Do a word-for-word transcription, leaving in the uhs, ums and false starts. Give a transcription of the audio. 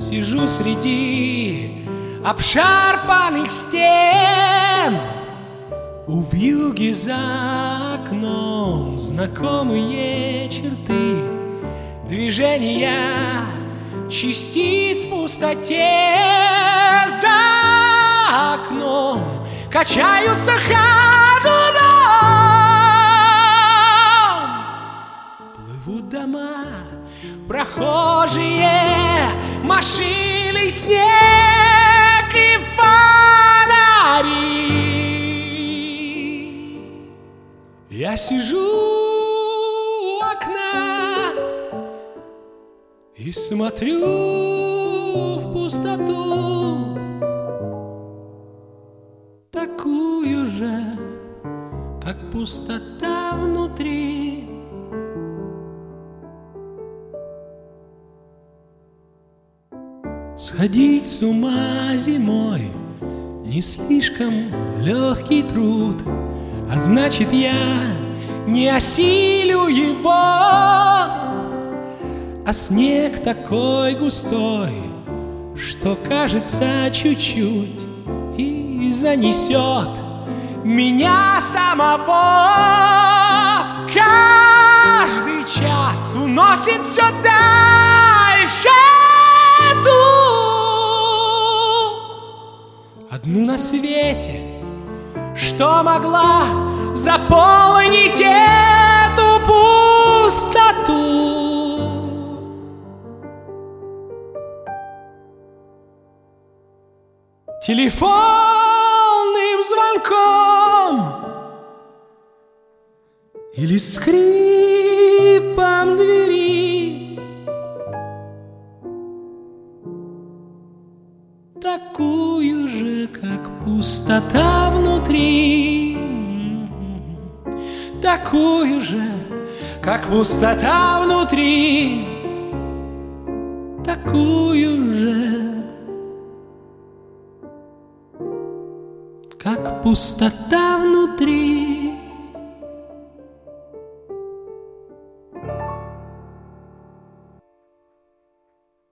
Сижу среди обшарпанных стен, увьюги за окном знакомые черты, движения частиц в пустоте. За окном качаются ходуном, плывут дома, прохожие, машины, снег и фонари. Я сижу у окна и смотрю в пустоту, такую же, как пустота внутри. Сходить с ума зимой не слишком легкий труд, а значит, я не осилю его. А снег такой густой, что кажется чуть-чуть и занесет меня самого. Каждый час уносит все дальше ту, одну на свете, что могла заполнить эту пустоту. Телефонным звонком или скрипом двери, такую же, как пустота внутри, такую же, как пустота внутри, такую же, как пустота